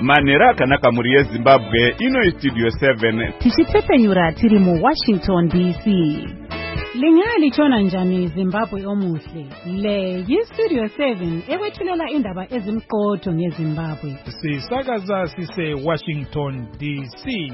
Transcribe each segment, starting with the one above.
Manera akanaka muri yeZimbabwe ino Studio 7 tichitsepenyura tiri mu Washington DC. Lingali chona njani Zimbabwe omuhle. Le yiStudio 7 ewethulela indaba ezimqotho ngeZimbabwe. Sisakaza sise Washington DC.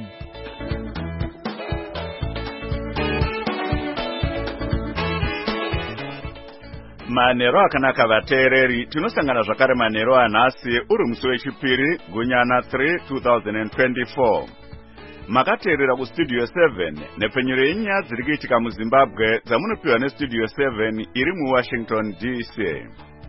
Manero akanaka vateereri, tinosangana zvakare manero anhasi uri musi wechipiri gunyana 3 2024. Makateerera kuStudio 7 nepfenyuro yenyaya dziri kuitika muZimbabwe dzamunopiwa neStudio 7 iri muWashington DC.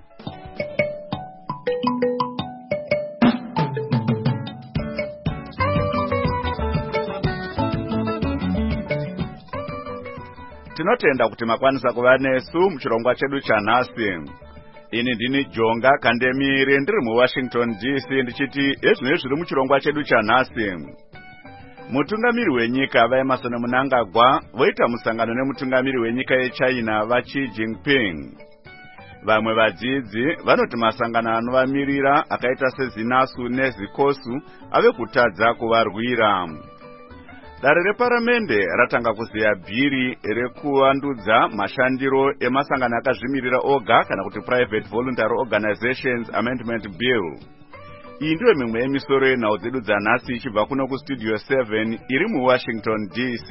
Tinotenda kuti makwanisa kuva nesu muchirongwa chedu chanhasi. Ini ndini Jonga Kandemire ndiri muWashington DC ndichiti ezvinenge zviri muchirongwa chedu chanhasi. Mutungamiri wenyika vaEmmerson Mnangagwa voita musangano nemutungamiri wenyika yeChina vaXi Jinping. Vamwe vadzidzi vanoti masangano anovamirira akaita seZinasu neZikosu ave kutadza kuvarwira. Dare reparamende ratanga kuzeya bhiri rekuvandudza mashandiro emasangano akazvimirira oga kana kuti Private Voluntary Organizations Amendment Bill. Iyi ndiyo mimwe yemisoro yenhau dzedu dzanhasi ichibva kuno kuStudio 7 iri muWashington DC.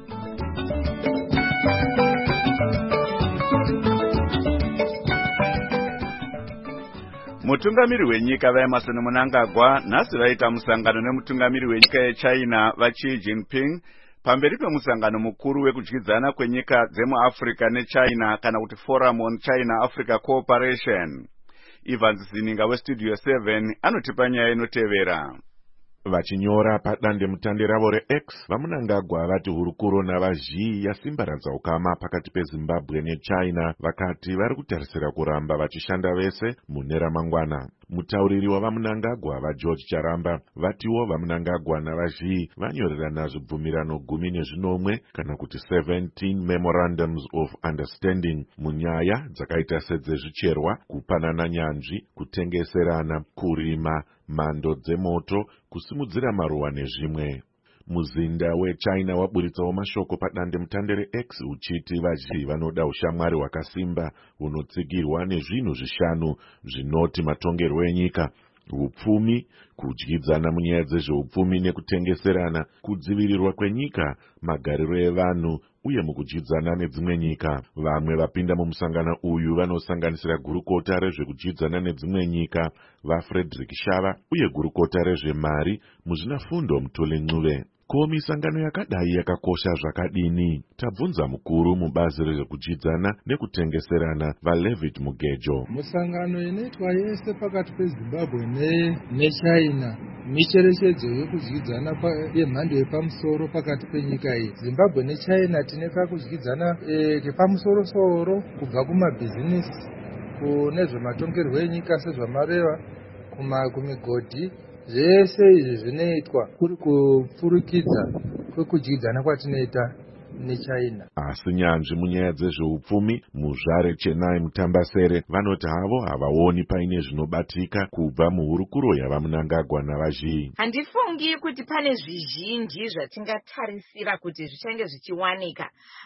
Mutungamiri wenyika vaEmmerson Mnangagwa nhasi vaita musangano nemutungamiri wenyika yeChina vaXi Jinping pamberi pemusangano mukuru wekudyidzana kwenyika dzemuAfrica neChina kana kuti Forum on China-Africa Cooperation. Evans Zininga weStudio 7 anotipa nyaya inotevera. Vachinyora padandemutande ravo reX, vaMnangagwa vati hurukuro navaXi yasimbaradza ukama pakati peZimbabwe neChina vakati vari kutarisira kuramba vachishanda vese mune ramangwana. Mutauriri wavaMnangagwa vaGeorge Charamba vatiwo vaMnangagwa navaXi vanyorerana zvibvumirano 19 kana kuti 17 memorandums of understanding munyaya dzakaita sedzezvicherwa, kupanana nyanzvi, kutengeserana, kurima, mhando dzemoto, kusimudzira maruwa nezvimwe. Muzinda weChina waburitsawo mashoko padandemutande reX uchiti vaXi vanoda ushamwari hwakasimba hunotsigirwa nezvinhu zvishanu zvinoti matongerwo enyika: upfumi, kudyidzana munyaya dzezveupfumi nekutengeserana, kudzivirirwa kwenyika, magariro evanhu uye mukudyidzana nedzimwe nyika. Vamwe vapinda mumusangano uyu vanosanganisira gurukota rezvekudyidzana nedzimwe nyika vaFrederick Shava uye gurukota rezvemari muzvinafundo Mutuli Ncube. Ko misangano yakadai yakakosha zvakadini? Tabvunza mukuru mubazi rezvekudyidzana nekutengeserana vaLevitt Mugejo. Musangano inoitwa yese pakati peZimbabwe neChina micherechedzo yekudyidzana yemhando yepamusoro pakati penyika iyi. Zimbabwe neChina tine kakudyidzana kepamusoro-soro kubva kumabhizinisi kune zvematongerwo enyika sezvamareva kumigodhi. Zvese izvi zvinoitwa kuri kupfurukidza kwekudyidzana kwatinoita neChina. Asi nyanzvi munyaya dzezveupfumi muzvare Chenai Mutambasere vanoti havo havaoni paine zvinobatika kubva muhurukuro yavaMnangagwa navaXi. Handifungi kuti pane zvizhinji zvatingatarisira kuti zvichange zvichiwanika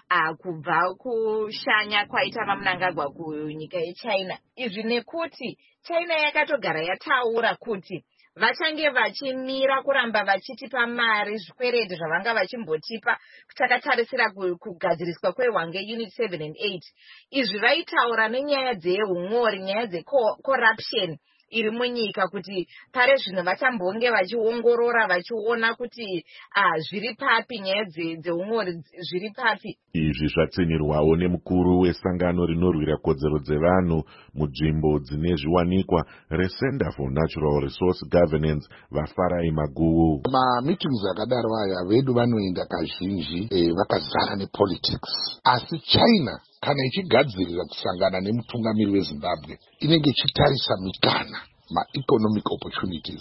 kubva kushanya kwaita vaMnangagwa kunyika yeChina. Izvi nekuti China yakatogara yataura kuti vachange vachimira kuramba vachitipa mari zvikwereti zvavanga vachimbotipa takatarisira kugadziriswa kweHwange Unit 7 and 8. Izvi vaitaura nenyaya dzehumori, nyaya dzecorruption iri munyika kuti pare zvino vachambonge vachiongorora vachiona kuti zviri papi, nyaya dzehumori zviri papi. Izvi zvatsinirwawo nemukuru wesangano rinorwira kodzero dzevanhu munzvimbo dzine zviwanikwa reCenter for Natural Resource Governance vaFarai Maguwu. Meetings akadaro aya vedu vanoenda kazhinji vakazara nepolitics. Asi China kana ichigadzirira kusangana nemutungamiri weZimbabwe inenge ichitarisa mikana, ma-economic opportunities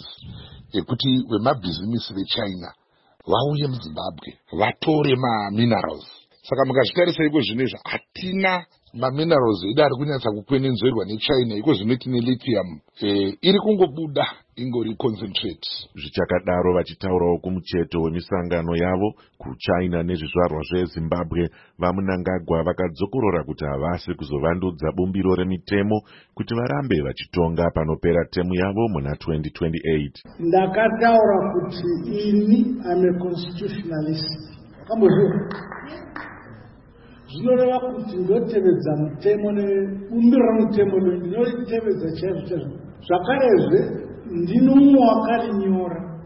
ekuti vemabhizinisi veChina vauye muZimbabwe vatore ma-minerals. Saka mukazvitarisa iko zvinezva hatina maminerals edu ari kunyatsa kukwenenzverwa nechina iko zvinoti nelithium iri kungobuda ingori concentrate. Zvichakadaro vachitaurawo kumucheto wemisangano yavo kuchina nezvizvarwa zvezimbabwe, vaMnangagwa vakadzokorora kuti havasi kuzovandudza bumbiro remitemo kuti varambe vachitonga panopera temu yavo muna 2028. Ndakataura kuti ini ame constitutionalist. Zvinoreva kuti ndotevedza mutemo nebumbiro remutemo ndinotevedza chaizvo. Zvakarezve ndino mumwe wakarinyora.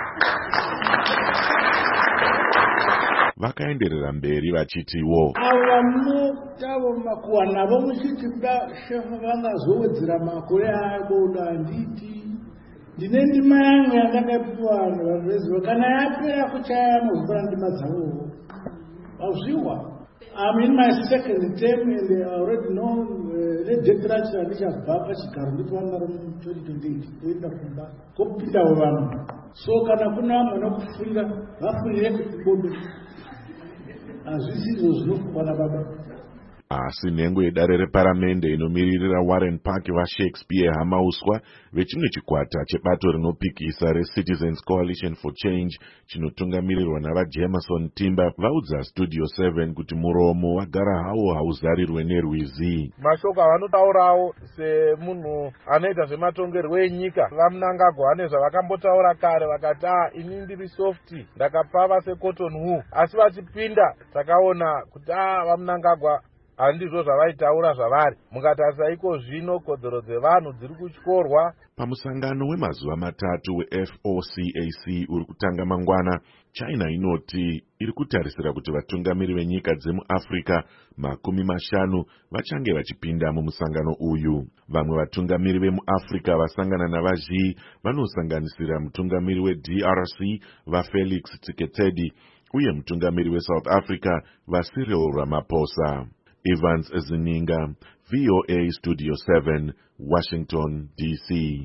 Vakaenderera mberi vachitiwo ava munotavo makuwa navo muchiti kuda shefu vangazowedzera makore aboda nditi ndine ndima yangu yandakapiwa vanhu veziva kana yapera kuchaya muzvibara ndima dzavowo vazviwa. I'm in my second term and I already know ledekirachi handichabva pachigaro nditowanaro mu2028 toenda kumba kopindawo vanhu. So kana kuna vamwe vanokufurira vafurire kuti bombe hazvisizvo zvinofungwa nababa. Asi nhengo yedare reparamende inomiririra Warren Park vaShakespeare Hamauswa vechimwe chikwata chebato rinopikisa reCitizens Coalition for Change chinotungamirirwa navaJemerson Timber vaudza Studio 7 kuti muromo wagara hawo hauzarirwe nerwizi. Mashoko avanotaurawo semunhu anoita zvematongerwo enyika vaMnangagwa vane zvavakambotaura kare vakati ini ndiri softi ndakapava seCotton Wool, asi vachipinda takaona kuti vaMnangagwa handizvo zvavaitaura zvavari. Mukatarisa iko zvino kodzero dzevanhu dziri kutyorwa. Pamusangano wemazuva matatu weFOCAC uri kutanga mangwana, China inoti iri kutarisira kuti vatungamiri venyika dzemuAfrica 50 vachange vachipinda mumusangano uyu. Vamwe vatungamiri vemuAfrica vasangana navaZhi vanosanganisira mutungamiri weDRC vaFelix Tshisekedi uye mutungamiri weSouth Africa vaCyril Ramaphosa. Evans Zininga, VOA Studio 7, Washington, D.C.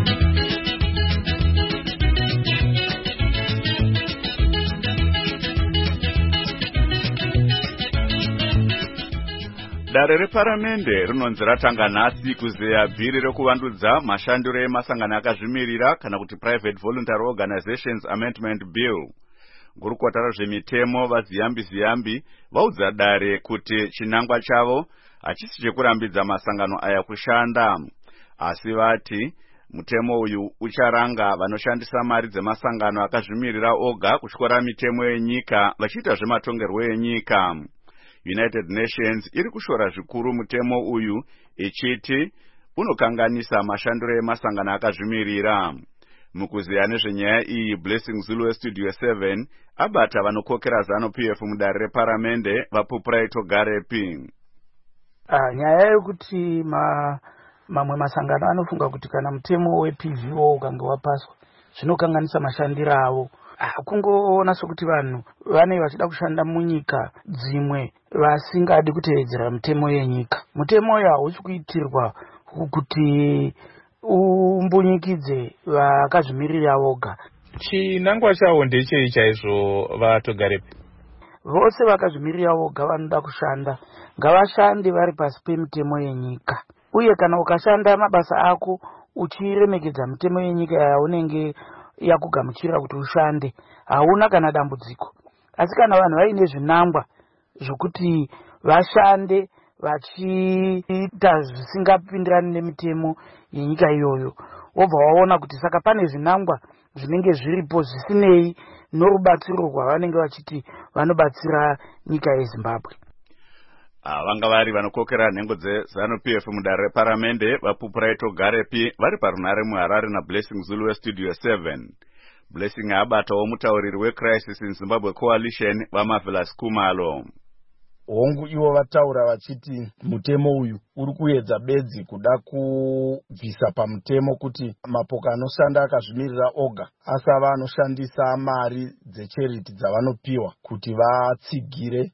Dare reparamende rinonzi ratanga nhasi kuzeya bhiri rekuvandudza mashandiro emasangano akazvimirira kana kuti Private Voluntary Organizations Amendment Bill. Gurukota rezvemitemo vaziyambi vaudza dare kuti chinangwa chavo hachisi chekurambidza masangano aya kushanda, asi vati mutemo uyu ucharanga vanoshandisa mari dzemasangano akazvimirira oga kutyora mitemo yenyika vachiita zvematongerwo enyika. United Nations iri kushora zvikuru mutemo uyu ichiti unokanganisa mashandiro emasangano akazvimirira. Mukuziya nezvenyaya iyi, Blessing Zulu weStudio 7 abata vanokokera ZANU-PF mudare reparamende vaPupraito Garepi. Nyaya yekuti mamwe masangano anofunga kuti kana mutemo wePVO ukanga wapaswa zvinokanganisa mashandiro avo. Kungoona sokuti vanhu vane vachida kushanda munyika dzimwe vasingadi kutevedzera mutemo yenyika. Mutemo uyu hausi kuitirwa kuti umbunyikidze vakazvimirira voga. Chinangwa chavo ndechei chaizvo vatogarepi? Vose vakazvimirira voga vanoda kushanda ngavashande vari pasi pemitemo yenyika. Uye kana ukashanda mabasa ako uchiremekedza mitemo yenyika yaunenge yakugamuchira kuti ushande, hauna kana dambudziko. Asi kana vanhu vaine zvinangwa zvokuti vashande vachiita zvisingapindirani nemitemo yenyika iyoyo, wobva waona kuti saka pane zvinangwa zvinenge zviripo zvisinei norubatsiro rwavanenge vachiti vanobatsira nyika yeZimbabwe. Vanga vari vanokokera nhengo dzeZANU-PF mudare reparamende vaPupraito Garepi vari parunhare muHarare naBlessing Zulu weStudio 7. Blessing abatawo mutauriri weCrisis in Zimbabwe Coalition vaMarvelous Kumalo. Hongu ivo vataura vachiti mutemo uyu uri kuedza bedzi kuda kubvisa pamutemo kuti mapoka anoshanda akazvimirira oga asava anoshandisa mari dzecharity dzavanopiwa kuti vatsigire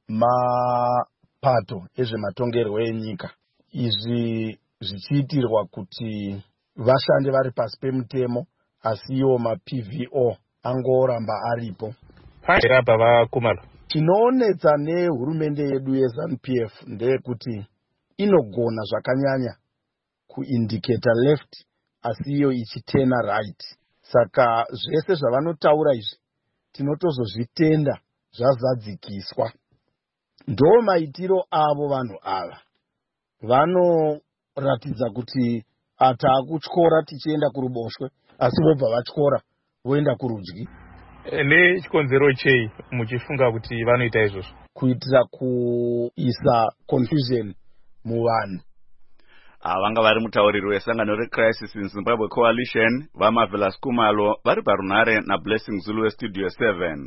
mapato ezvematongerwo enyika. Izvi zvichiitirwa kuti vashande vari pasi pemutemo, asi iwo maPVO angoramba aripo. Pairapa vaKumalo. Chinoonetsa nehurumende yedu yeZANU-PF ndeyekuti inogona zvakanyanya kuindicata left asi iyo ichitena right. Saka zvese zvavanotaura izvi tinotozozvitenda zvazadzikiswa. Ndo maitiro avo vanhu ava. Vanoratidza kuti taakutyora tichienda kuruboshwe asi vobva vatyora voenda kurudyi. Nechikonzero chei muchifunga kuti vanoita izvozvo? Kuitira kuisa confusion muvanhu. Vanga vari mutauriri wesangano reCrisis in Zimbabwe Coalition vaMarvelous Kumalo vari parunhare naBlessing Zulu weStudio 7.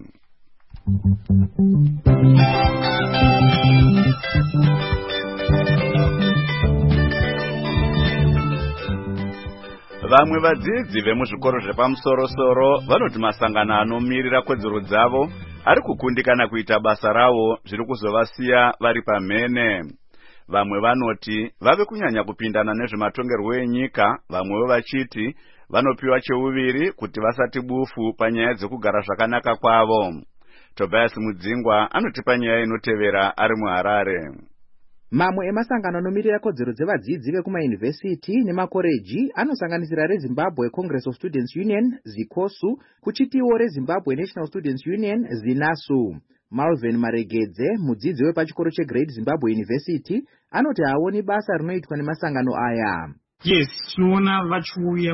Vamwe vadzidzi vemuzvikoro zvepamusoro-soro vanoti masangano anomirira kodzero dzavo ari kukundikana kuita basa ravo zviri kuzovasiya vari pamhene. Vamwe vanoti vave kunyanya kupindana nezvematongerwo enyika, vamwewo vachiti vanopiwa cheuviri kuti vasati bufu panyaya dzekugara zvakanaka kwavo. Tobias Mudzingwa anotipa nyaya inotevera ari muHarare. Mamwe emasangano anomirira kodzero dzevadzidzi vekumayunivhesiti nemakoreji anosanganisira reZimbabwe Congress of Students Union ZICOSU, kuchitiwo reZimbabwe National Students Union ZINASU. Malvin Maregedze, mudzidzi wepachikoro cheGreat Zimbabwe University, anoti haoni basa rinoitwa nemasangano aya. Yes, tinoona vachiuya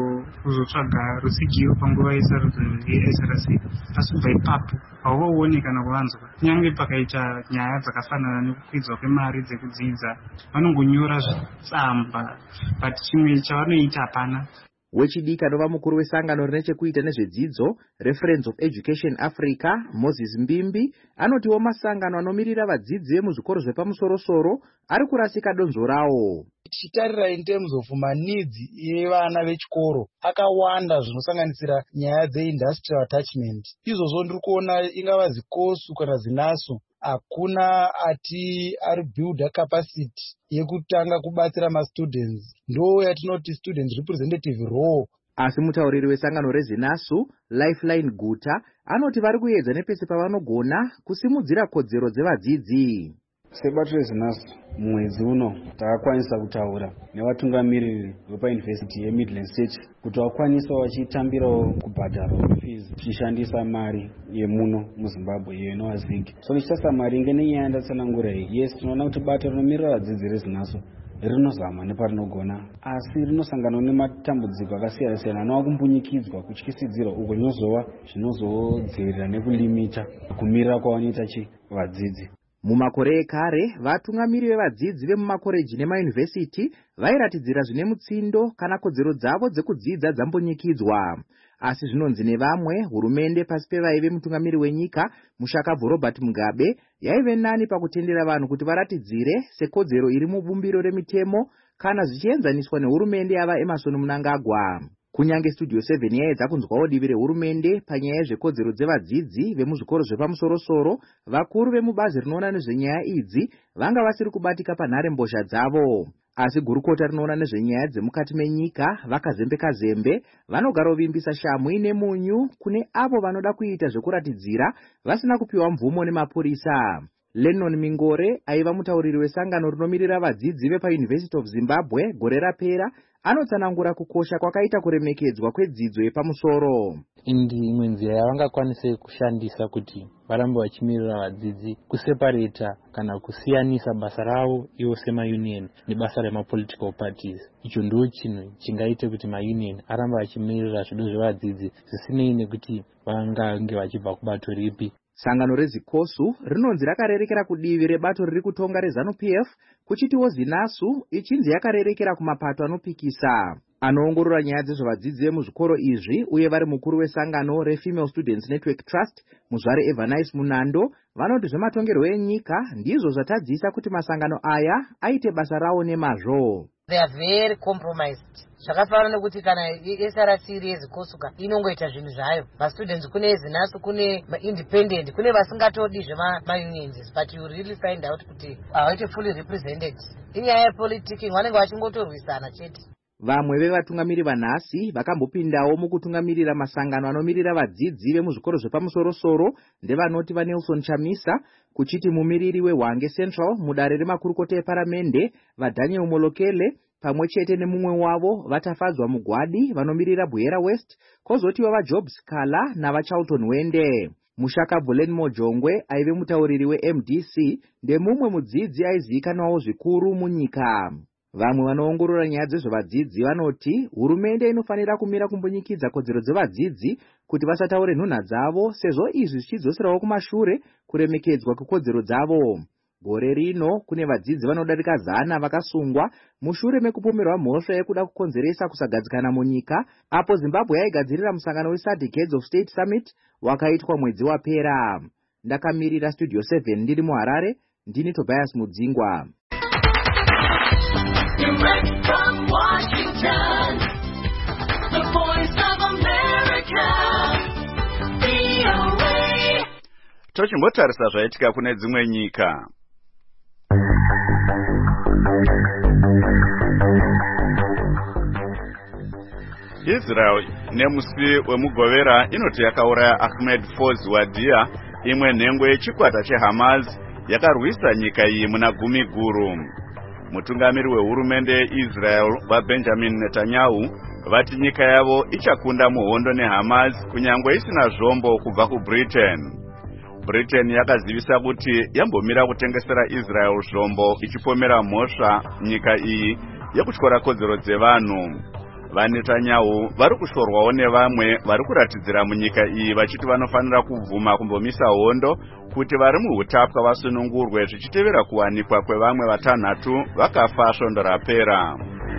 kuzotsvaga rutsigiro panguva yesarudzo yeSRC, asi kubva ipapo hauvaoni kana kuvanzwa. Kunyange pakaita nyaya dzakafanana nekukwidzwa kwemari dzekudzidza, vanongonyora zvitsamba, but chimwe chavanoita hapana. Wechidiki anova mukuru wesangano rine chekuita nezvedzidzo Reference of Education Africa, Moses Mbimbi, anotiwo masangano anomirira vadzidzi vemuzvikoro zvepamusoro-soro ari kurasika donzvo rawo. Tichitarira in terms of needs yevana vechikoro akawanda zvinosanganisira nyaya dzeindustrial attachment. Izvozvo ndiri kuona ingava ZICOSU kana ZINASU hakuna ati ari builda capacity yekutanga kubatsira mastudents. Ndo yatinoti student representative role. Asi mutauriri wesangano reZINASU, Lifeline Guta, anoti vari kuedza nepese pavanogona kusimudzira kodzero dzevadzidzi. Sebato reZINASU mwedzi uno takakwanisa kutaura nevatungamiriri vepaYunivhesiti yeMidland State kuti vakwanisa vachitambirawo kubhadhara fees tichishandisa mari yemuno muZimbabwe iyo inova ZIG. So tichitasa mari inge nenyaya ndatsanangura iyi. Yes, tinoona kuti bato rinomirira vadzidzi reZINASU rinozama neparinogona asi rinosangana nematambudziko akasiyana-siyana anova kumbunyikidzwa kutyisidzirwa uko zvinozodzivirira nekulimita kumirira kwavanoita vadzidzi. Mumakore ekare, vatungamiri vevadzidzi vemumakoreji nemayunivhesiti vairatidzira zvine mutsindo kana kodzero dzavo dzekudzidza dzambonyikidzwa. Asi zvinonzi nevamwe, hurumende pasi pevaive mutungamiri wenyika Mushakabvu Robert Mugabe yaive nani pakutendera vanhu kuti varatidzire sekodzero iri mubumbiro remitemo kana zvichienzaniswa nehurumende yava Emerson Mnangagwa. Kunyange Studio 7 yaedza kunzwawo divi rehurumende panyaya yezvekodzero dzevadzidzi vemuzvikoro zvepamusoro-soro, vakuru vemubazi rinoona nezvenyaya idzi vanga vasiri kubatika panhare mbozha dzavo. Asi gurukota rinoona nezvenyaya dzemukati menyika vakazembe-kazembe vanogara vimbisa shamu ine munyu kune avo vanoda kuita zvekuratidzira vasina kupiwa mvumo nemapurisa. Lennon Mingore aiva mutauriri wesangano rinomirira vadzidzi vepaUniversity of Zimbabwe gore rapera, anotsanangura kukosha kwakaita kuremekedzwa kwedzidzo yepamusoro. Imwe nzira yavangakwanise kushandisa kuti varambe vachimirira vadzidzi kuseparata kana kusiyanisa basa ravo ivo semaunion nebasa remapolitical parties. Icho ndo chinhu chingaite kuti maunion arambe vachimirira zvido zvevadzidzi zvisinei nekuti vangange vachibva kubato ripi. Sangano reZICOSU rinonzi rakarerekera kudivi rebato riri kutonga reZANU-PF, kuchitiwo ZINASU ichinzi yakarerekera kumapato anopikisa. Anoongorora nyaya dzezvevadzidzi vemuzvikoro izvi uye vari mukuru wesangano reFemale Students Network Trust, Muzvare Evanice Munando, vanoti zvematongerwo enyika ndizvo zvatadzisa kuti masangano aya aite basa rawo nemazvo. They are very compromised. Zvakafanana nekuti kana SRC yeZICOSU inongoita zvinhu zvayo. Students kune ZINASU, kune independent, kune vasingatodi zvema-unions, but you really find out kuti havaite fully represented. Inyaya yepolitiki vanenge vachingotorwisana chete. Vamwe vevatungamiri vanhasi vakambopindawo mukutungamirira masangano anomirira vadzidzi vemuzvikoro zvepamusoro-soro ndevanoti vaNelson Chamisa, kuchiti mumiriri weHwange Central mudare remakurukota eparamende vaDaniel Molokele pamwe chete nemumwe wavo vatafadzwa Mugwadi vanomirira Bwera West, kozotiwa vaJobs Kala navaCharlton Wende. Mushaka Bolen Mojongwe aive mutauriri weMDC ndemumwe mudzidzi aizivikanwawo zvikuru munyika. Vamwe vanoongorora nyaya dzezvevadzidzi vanoti hurumende inofanira kumira kumbonyikidza kodzero dzevadzidzi kuti vasataure nhunha dzavo, sezvo izvi zvichidzoserawo kumashure kuremekedzwa kwekodzero dzavo. Gore rino kune vadzidzi vanodarika 100 vakasungwa mushure mekupomerwa mhosva yekuda kukonzeresa kusagadzikana munyika, apo Zimbabwe yaigadzirira musangano weSADC Heads of State Summit wakaitwa mwedzi wapera. Ndakamirira Studio 7 ndiri muHarare, ndini Tobias Mudzingwa. Direct from Washington, the voice of America, VOA. Tochimbotarisa zvaitika kune dzimwe nyika. Israel nemusi wemugovera inoti yakauraya Ahmed Foz Wadia, imwe nhengo yechikwata cheHamas yakarwisa nyika iyi muna gumi guru. Mutungamiri wehurumende yeIsrael vaBenjamin Netanyahu vati nyika yavo ichakunda muhondo neHamas kunyangwe isina zvombo kubva kuBritain. Britain yakazivisa kuti yambomira kutengesera Israel zvombo ichipomera mhosva nyika iyi yekutyora kodzero dzevanhu. VaNetanyahu vari kushorwawo nevamwe vari kuratidzira munyika iyi vachiti vanofanira kubvuma kumbomisa hondo kuti vari muhutapwa vasunungurwe zvichitevera kuwanikwa kwevamwe 6 vakafa svondo rapera.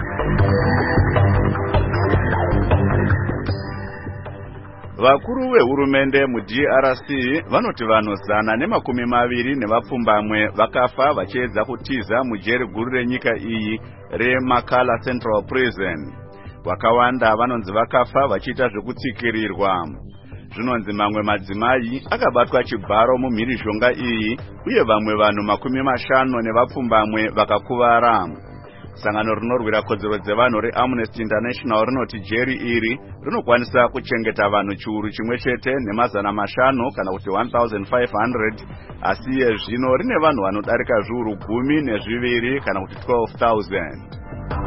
Vakuru vehurumende muDRC vanoti vanhu 120 nevapfumbamwe vakafa vachiedza kutiza mujeri guru renyika iyi reMakala Central Prison. Vakawanda vanonzi vakafa vachiita zvekutsikirirwa. Zvinonzi mamwe madzimai akabatwa chibharo mumhirizhonga iyi uye vamwe vanhu 50 nevapfumbamwe vakakuvara. Sangano rinorwira kodzero dzevanhu reAmnesty International rinoti jeri iri rinokwanisa kuchengeta vanhu chiuru chimwe chete ne500 kana kuti 1500, asi zvino rine vanhu vanodarika zviuru 12 kana kuti 12,000.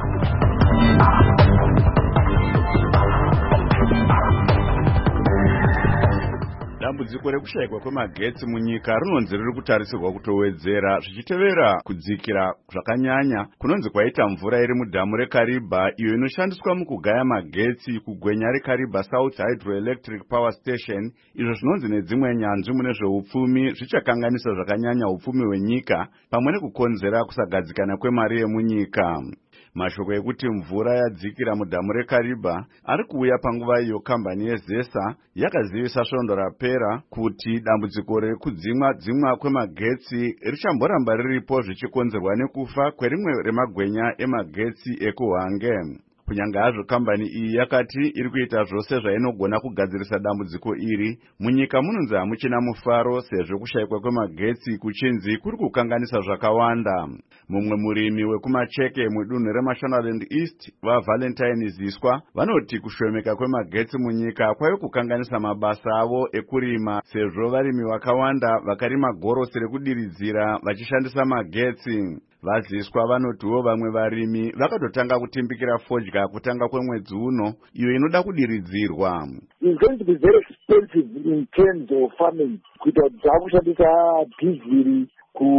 Dambudziko rekushayikwa kwemagetsi munyika rinonzi riri kutarisirwa kutowedzera zvichitevera kudzikira zvakanyanya kunonzi kwaita mvura iri mudhamu reKariba iyo inoshandiswa mukugaya magetsi kugwenya reKariba South Hydroelectric Power Station, izvo zvinonzi nedzimwe nyanzvi mune zveupfumi zvichakanganisa zvakanyanya upfumi hwenyika pamwe nekukonzera kusagadzikana kwemari yemunyika. Mashoko ekuti mvura yadzikira mudhamu reKariba ari kuuya panguva iyo kambani yeZesa yakazivisa svondo rapera kuti dambudziko rekudzimwa kwemagetsi richamboramba riripo zvichikonzerwa nekufa kwerimwe remagwenya emagetsi ekuHwange. Kunyange hazvo kambani iyi yakati iri kuita zvose zvainogona kugadzirisa dambudziko iri, munyika munonzi hamuchina mufaro sezvo kushayikwa kwemagetsi kuchinzi kuri kukanganisa zvakawanda. Mumwe murimi wekumacheke mudunhu reMashonaland East vaValentine Ziswa vanoti kushomeka kwemagetsi munyika kwaive kukanganisa mabasa avo ekurima sezvo varimi vakawanda vakarima gorosi rekudiridzira vachishandisa magetsi. Vaziswa vanotiwo vamwe varimi vakatotanga kutimbikira fodya kutanga kwemwedzi uno iyo inoda kudiridzirwa. It's going to be very expensive in terms of farming. Kuita dzakushandisa diesel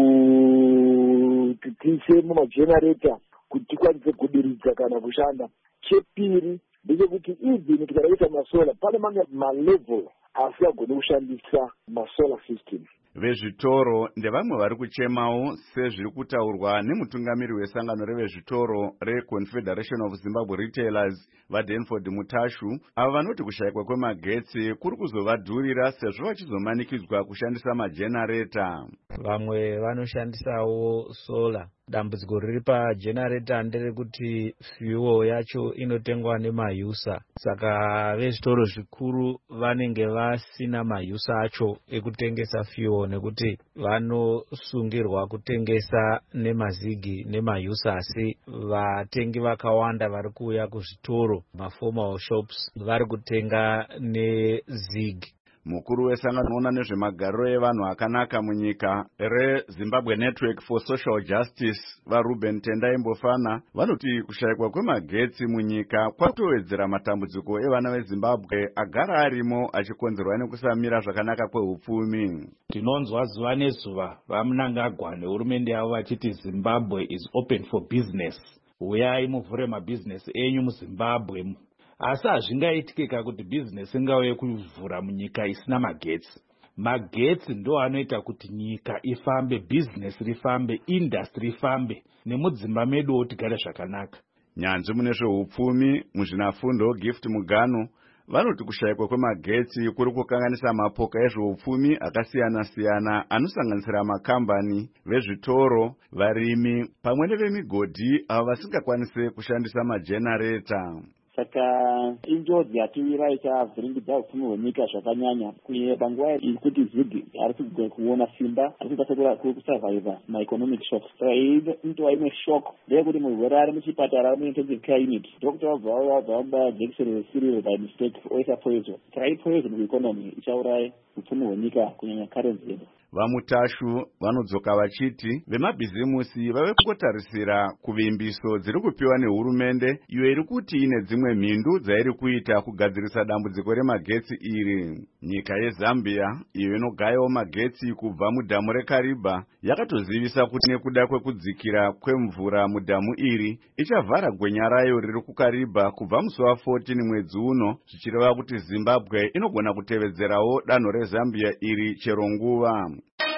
kuti tiise mumagenerator kuti tikwanise kudiridza kana kushanda. Chepiri ndechekuti even tikadaisa masola pane mamwe malevel asingagoni kushandisa masolar system. Vezvitoro ndevamwe vari kuchemawo sezviri kutaurwa nemutungamiri wesangano revezvitoro reConfederation of Zimbabwe Retailers vaDanford Mutashu, ava vanoti kushayikwa kwemagetsi kuri kuzovadhurira sezvo vachizomanikidzwa kushandisa majenareta. Vamwe vanoshandisawo sola dambudziko riri pagenerator nderekuti fuel yacho inotengwa nemauser, saka vezvitoro zvikuru vanenge vasina mauser acho ekutengesa fuel nekuti vanosungirwa kutengesa nemazigi nemauser, asi vatengi vakawanda vari kuuya kuzvitoro maformal shops vari kutenga nezig. Mukuru wesangano rinoona nezvemagariro evanhu akanaka munyika reZimbabwe Network for Social Justice vaRuben Tendai Mbofana vanoti kushayikwa kwemagetsi munyika kwatowedzera matambudziko evana veZimbabwe agara arimo achikonzerwa nekusamira zvakanaka kwehupfumi. Tinonzwa zuva nezuva vaMnangagwa nehurumende yavo vachiti Zimbabwe is open for business. Uyai muvhure mabhizinesi enyu muZimbabwe. Asi hazvingaitike kuti bhizinesi ingauye kuvhura munyika isina magetsi. Magetsi ndo anoita kuti nyika ifambe, bhizinesi rifambe, industry ifambe, nemudzimba meduwo tigare zvakanaka. Nyanzvi mune zvehupfumi muzvinafundo Gift Mugano vanoti kushayikwa kwemagetsi kuri kukanganisa mapoka ezvehupfumi akasiyana-siyana anosanganisira makambani, vezvitoro, varimi pamwe nevemigodhi avo vasingakwanise kushandisa majenareta. Saka injodzi yatiwira ichavhiringidza upfumi hwenyika zvakanyanya kunyanya panguva yekuti zigi ari kugona kuona simba, ari kukwanisa kusavhaivha maeconomic shocks. Saka inotova imwe shock ndeyekuti murwere ari muchipatara ari muintensive care unit, dokta wabva vamubaya jekiseni resiriro by mistake oisa poison. Saka ipoison kueconomy ichauraya upfumi hwenyika kunyanya currency yedu. Vamutashu vanodzoka vachiti vemabhizimusi vave kungotarisira kuvimbiso dziri kupiwa nehurumende iyo iri kuti ine dzimwe mhindu dzairi kuita kugadzirisa dambudziko remagetsi iri. Nyika yeZambia iyo inogayawo magetsi kubva mudhamu reKariba yakatozivisa kuti nekuda kwekudzikira kwemvura mudhamu iri ichavhara gwenya rayo riri kuKariba kubva musi wa14 mwedzi uno, zvichireva kuti Zimbabwe inogona kutevedzerawo danho reZambia iri chero nguva.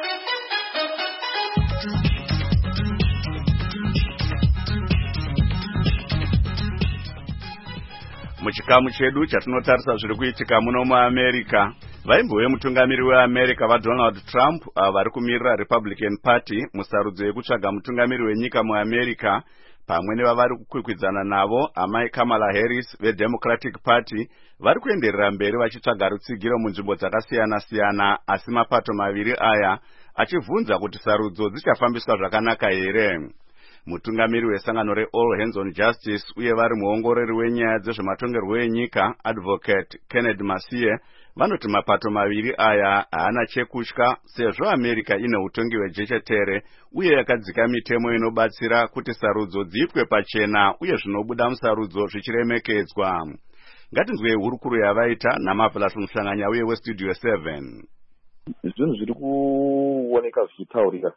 Muchikamu chedu chatinotarisa zviri kuitika muno muAmerica, vaimbove mutungamiri weAmerica vaDonald Trump vari kumirira Republican Party musarudzo yekutsvaga mutungamiri wenyika muAmerica, pamwe nevavari kukwikwidzana navo amai Kamala Harris veDemocratic Party vari kuenderera mberi vachitsvaga rutsigiro munzvimbo dzakasiyana-siyana, asi mapato maviri aya achivhunza kuti sarudzo dzichafambiswa zvakanaka here. Mutungamiri wesangano reAll Hands on Justice uye vari muongorori wenyaya dzezvematongerwo enyika Advocate Kennedy Masie vanoti mapato maviri aya haana chekutya sezvo America ine utongi hwejechetere uye yakadzika mitemo inobatsira kuti sarudzo dziitwe pachena uye zvinobuda musarudzo zvichiremekedzwa. Ngatinzwe hurukuro yavaita naMarvelous Musanganya uye weStudio 7. Zvinhu zviri kuoneka zvichitaurika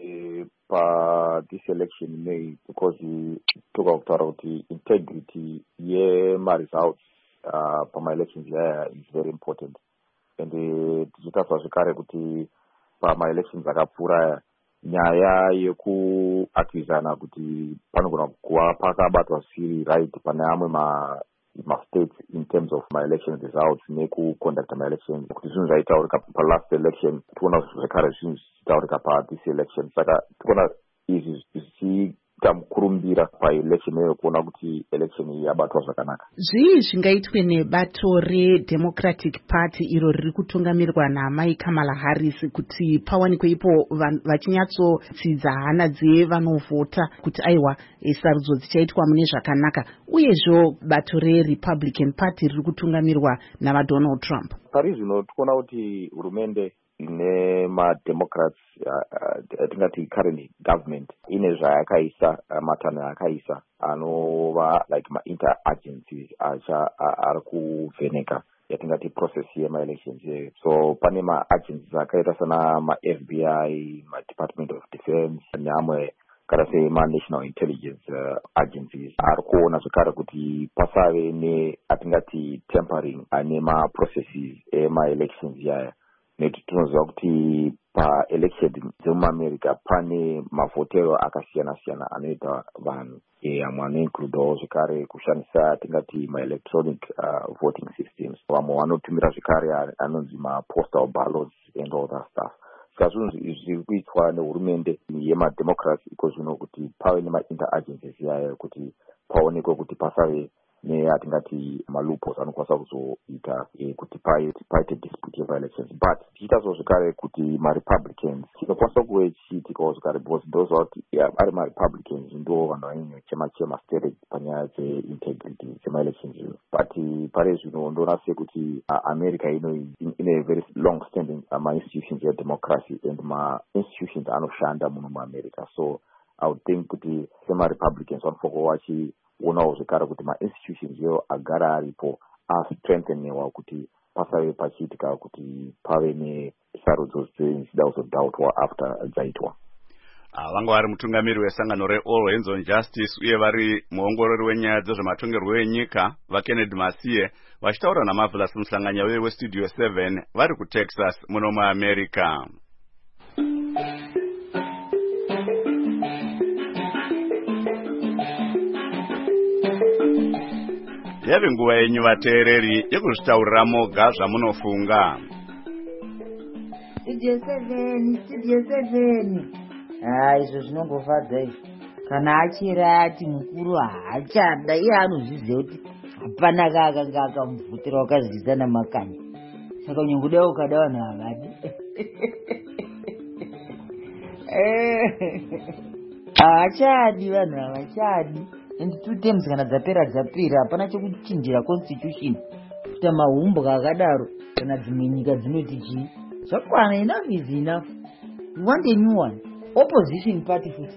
this election May, because toka kutaura kuti integrity yemaresults pama-elections is very important, and tichitarisa zvekare kuti pama-elections akapfuura nyaya yekuakwizana kuti panogona kuva pakabatwa siri right pane amwe ma-states in terms of my-election results nekuconducta my-elections, kuti zvinhu zvaitaurika palast election tiona zvekare zvinhu zvichitaurika pathis election. Saka tikuona izvi zvichiita mukurumbira paelection iyoyo kuona kuti election iyi yabatwa zvakanaka. Zvii zvingaitwe nebato reDemocratic Party iro riri kutungamirwa naamai Kamala Harris kuti pawanikwe ipo vachinyatsotsidza hana dzevanovhota kuti aiwa sarudzo dzichaitwa mune zvakanaka, uyezvo bato reRepublican Party riri kutungamirwa navaDonald Trump? Pari zvino tikuona kuti hurumende nemademocrats atingati current government ine zvayakaisa matanho ayakaisa anova like ma-inter-agencies ari kuvheneka yatingati process yema-elections yeyo. So pane ma-agencies akaita sana ma-FBI, ma-Department of Defense neamwe kana sema-national intelligence agencies ari kuona zvekare kuti pasave neatingati tampering nema-processes ema-elections yaya. Nekuti tinoziva kuti pa-election dzemuAmerica pane mavhotero akasiyana-siyana anoita vanhu, amwe anoincludawo zvekare kushandisa tingati ma-electronic voting systems. Vamwe vanotumira zvekare anonzi ma-postal ballots and all that stuff. zvinhu zviri kuitwa nehurumende yemademocracy iko zvino kuti pave nemainteragencies yayo kuti paonekwe kuti pasave neatingati maloopholes anokwanisa kuzoita kuti paite dispute yepa-elections. But tichitazo zvekare kuti ma-Republicans chinokwanisa kuve chiitikawo zvekare because ndoziva kuti ari ma-Republicans ndo vanhu vanyanya chema stated panyaya dze-integrity dzema-elections iyo. But pare zvino ndoona sekuti America ine very long standing ma-institutions edemocracy and ma-institutions anoshanda muno muAmerica. So I would think kuti sema-Republicans vanofanira vachionawo zvekare kuti ma-institutions iwo agara aripo astrengtheniwa kuti pasave pachiitika kuti pave nesarudzo dzinoda kuzodhautwa after dzaitwa. Vanga vari mutungamiri wesangano reAll Hands on Justice uye vari muongorori wenyaya dzezvematongerwo enyika vaKennedy Masiye vachitaura naMarvelous Musanganya weStudio 7 vari kuTexas muno muAmerica. Yave nguva yenyu vateereri yekuzvitaurira moga zvamunofunga. Studio 7. Izvo zvinongofadza izvo. Kana achira ati mukuru haachada, iye anozviziva kuti hapana kakanga akamuvhutira wakazivisa namakanya. Saka unyangoda ukada vanhu havadi. Havachadi vanhu havachadi. And 2 terms kana dzapera hapana chekuchinjira constitution kuita mahumbwa akadaro kana dzimwe nyika dzinoti chii. Zvakwana, enough is enough. We want a new one. Opposition party futi.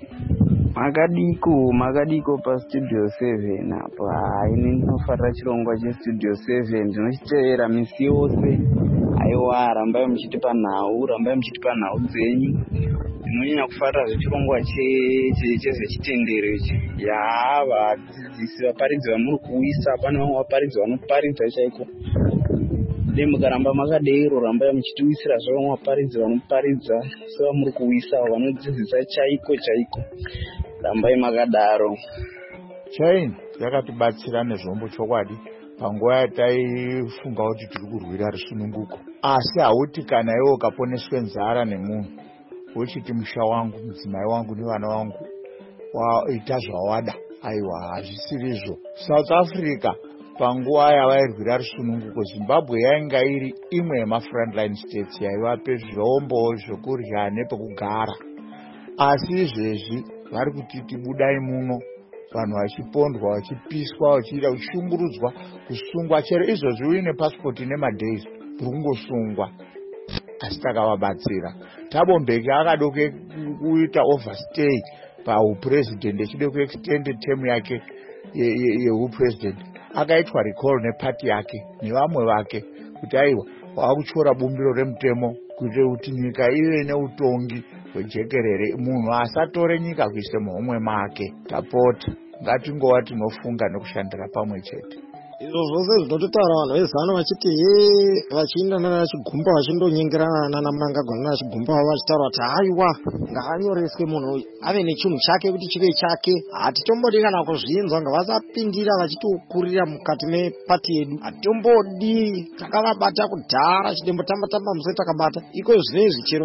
Makadiko pa Studio 7 apa. Ini ndinofarira chirongwa cheStudio 7 ndinochiteera misi yose. Aiwa, rambai muchitipa nhau dzenyu. Ndinonyanya kufarira zvechirongwa chezvechitendero ichi. Vadzidzisi vaparidzi vamuri kuisa, pane vamwe vaparidzi vanoparidza chaiko. Mukaramba makadero, rambai muchitiwisira zvavamwe vaparidzi vanoparidza sevamuri kuisa vanodzidzisa chaiko. Rambai makadaro. Chain yakatibatsira nezvombo chokwadi panguva yataifunga kuti tiri kurwira rusununguko. Asi hauti kana iwe ukaponeswe nzara nemunhu wochiti musha wangu, mudzimai wangu nevana vangu waita zvawada. Aiwa, hazvisirizvo. South Africa panguva yavairwira rusununguko, Zimbabwe yainga iri imwe yema-frontline states yaivape zvombo zvokurya nepekugara. Asi izvezvi vari kutiti budai muno, vanhu vachipondwa, vachipiswa, vachiita kushungurudzwa, kusungwa. Chero izvozvi uine passport nemadays uri kungosungwa. Asi takavabatsira. Thabo Mbeki akadoke kuita overstay paupresident echide kuextend term yake yeupresident. Akaitwa recall nepati yake nevamwe vake kuti aiwa wakuchora bumbiro remutemo kuitira kuti nyika ive neutongi hwejekerere, munhu asatore nyika kuise muhomwe make. Tapota ngatingova tinofunga nekushandira pamwe chete. Izvo zvose zvinototaura vanhu vezano vachiti vachienda nanachigumba vachindonyengerana nanaMnangagwa nanachigumba vachitaura kuti haiwa ngaanyoreswe munhu uyu ave nechinhu chake kuti chive chake. Hatitombodi kana kuzvinzwa, ngavasapindira vachitokurira mukati mepati yedu. Hatombodi, takavabata kudhara chitembo-tamba musati takabata. Iko zvinezvi chero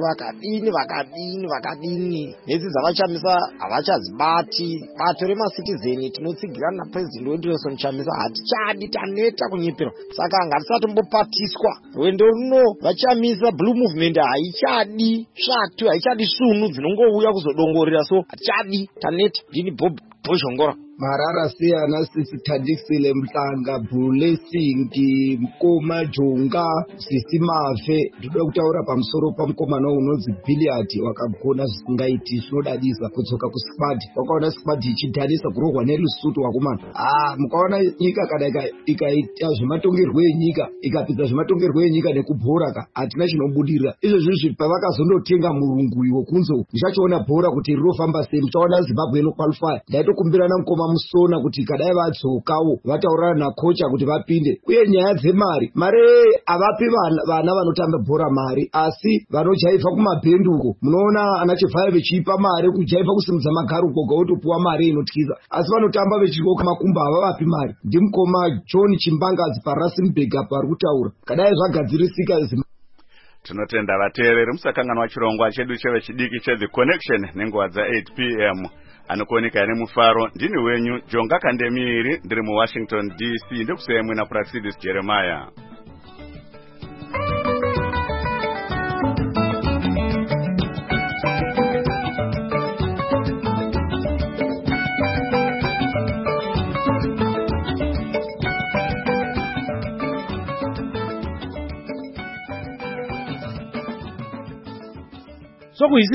vakadini nhedzi dzavachamisa havachadzibati. Bato remasitizeni tinotsigirana napresident wedu Nelson Chamisa hatichadi, taneta kunyepera. Saka ngatisatombopatiswa rwendo runo. Vachamisa blue movement haichadi svatu, haichadi sunu dzinongouya kuzodongorera. So hatichadi, taneta. Ndini Bob Bozhongora. Marara Siyana, Sisi Tadisile Mhlanga, Blessing, Mkoma Jonga, Sisi Mafe. Ndoda kutaura pamusoro pamukomana unonzi Billiard wakagona zvisingaiti zvinodadisa kudzoka kusquad. Wakaona squad ichidhanisa kurohwa nerusutu wakomana. Mukaona nyika kana ikaita zvematongerwo enyika, ikapedza zvematongerwo enyika nekubhora ka hatina chinobudirira. Izvozvi pavakazondotenga murungu iwo kunzo ndichachiona bhora kuti rinofamba sei. Muchaona Zimbabwe inoqualify. Ndaitokumbirana mukoma Musona kuti kadai vadzokawo vataurana nakocha kuti vapinde. Uye nyaya dzemari, mari avapi vana vanotamba bhora mari, asi vanojaiva kumabhenduko. Munoona anachivhaya vechipa mari kujaiva kusimudza magaro goga wotopuwa mari inotyisa. Asi vanotamba vechikoka makumba havavapi mari. Ndimukoma John Chimbangazi paRustenburg apa ari kutaura. Kadai zvagadzirisika tinotenda vateereri musakanganwa chirongwa chedu chevechidiki cheThe Connection nenguva dza8 pm anokuoneka nemufaro. Ndini wenyu Jonga Kandemiri, ndiri muWashington DC, ndikusemwe naPraxidis Jeremiah. So